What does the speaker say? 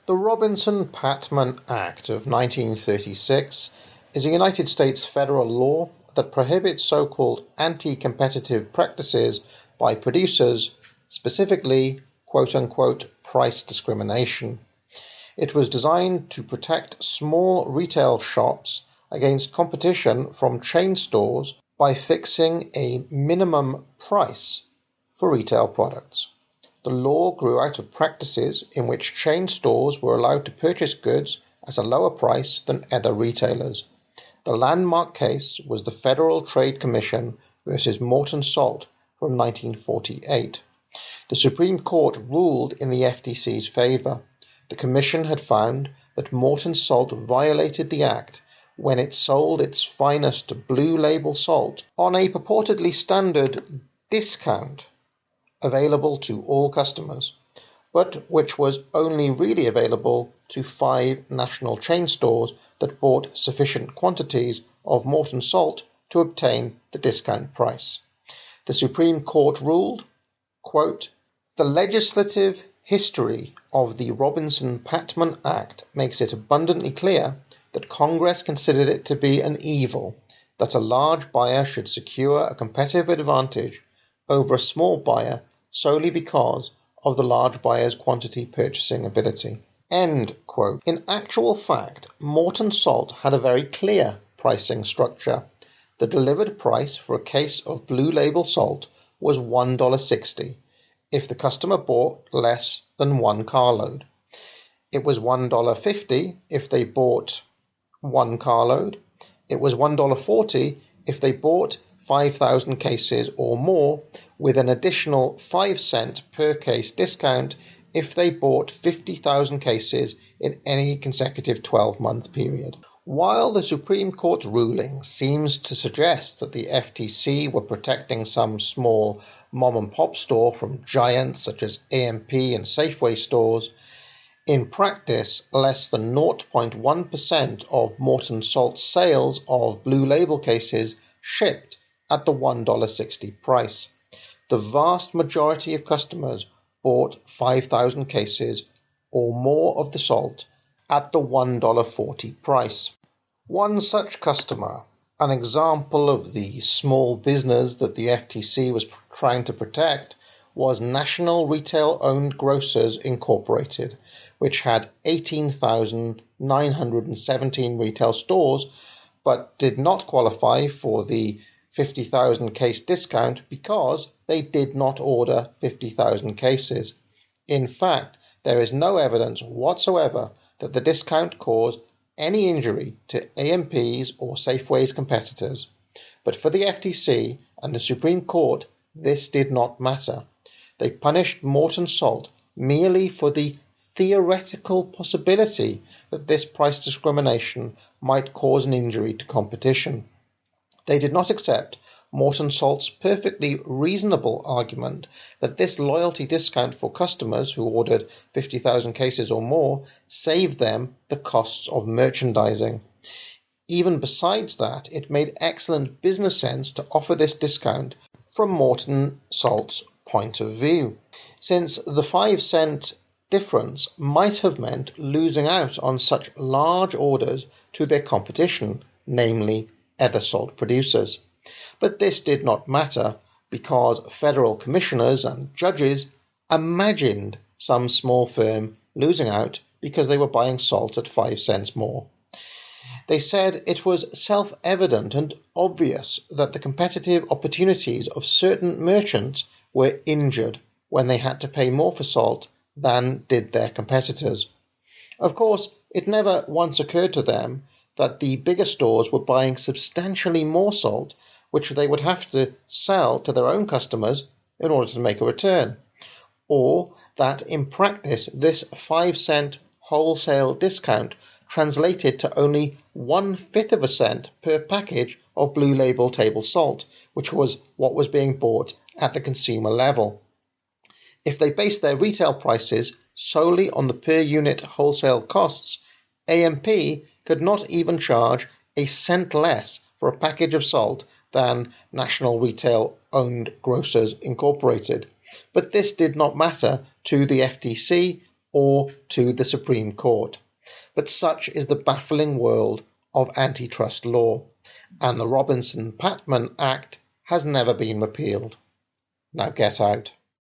The Robinson-Patman Act of 1936 is a United States federal law that prohibits so-called anti-competitive practices by producers, specifically quote-unquote price discrimination. It was designed to protect small retail shops against competition from chain stores by fixing a minimum price for retail products. The law grew out of practices in which chain stores were allowed to purchase goods at a lower price than other retailers. The landmark case was the Federal Trade Commission versus Morton Salt from 1948. The Supreme Court ruled in the FTC's favor. The Commission had found that Morton Salt violated the Act when it sold its finest blue label salt on a purportedly standard discount available to all customers, but which was only really available to 5 national chain stores that bought sufficient quantities of Morton Salt to obtain the discount price. The Supreme Court ruled, quote, "The legislative history of the Robinson-Patman Act makes it abundantly clear that Congress considered it to be an evil that a large buyer should secure a competitive advantage over a small buyer solely because of the large buyer's quantity purchasing ability." End quote. In actual fact, Morton Salt had a very clear pricing structure. The delivered price for a case of blue label salt was $1.60 if the customer bought less than 1 carload. It was $1.50 if they bought 1 carload. It was $1.40 if they bought 5,000 cases or more, with an additional 5-cent per case discount if they bought 50,000 cases in any consecutive 12-month period. While the Supreme Court ruling seems to suggest that the FTC were protecting some small mom-and-pop store from giants such as A&P and Safeway stores, in practice, less than 0.1% of Morton Salt's sales of blue label cases shipped at the $1.60 price. The vast majority of customers bought 5,000 cases or more of the salt at the $1.40 price. One such customer, an example of the small business that the FTC was trying to protect, was National Retail-Owned Grocers Incorporated, which had 18,917 retail stores, but did not qualify for the 50,000 case discount because they did not order 50,000 cases. In fact, there is no evidence whatsoever that the discount caused any injury to A&P's or Safeway's competitors. But for the FTC and the Supreme Court, this did not matter. They punished Morton Salt merely for the theoretical possibility that this price discrimination might cause an injury to competition. They did not accept Morton Salt's perfectly reasonable argument that this loyalty discount for customers who ordered 50,000 cases or more saved them the costs of merchandising. Even besides that, it made excellent business sense to offer this discount from Morton Salt's point of view, since the 5-cent difference might have meant losing out on such large orders to their competition, namely other salt producers. But this did not matter because federal commissioners and judges imagined some small firm losing out because they were buying salt at 5 cents more. They said it was self-evident and obvious that the competitive opportunities of certain merchants were injured when they had to pay more for salt than did their competitors. Of course, it never once occurred to them that the bigger stores were buying substantially more salt, which they would have to sell to their own customers in order to make a return, or that in practice this 5-cent wholesale discount translated to only 1/5 of a cent per package of blue label table salt, which was what was being bought at the consumer level. If they based their retail prices solely on the per unit wholesale costs, A&P could not even charge a cent less for a package of salt than National Retail-Owned Grocers Incorporated. But this did not matter to the FTC or to the Supreme Court. But such is the baffling world of antitrust law, and the Robinson-Patman Act has never been repealed. Now get out.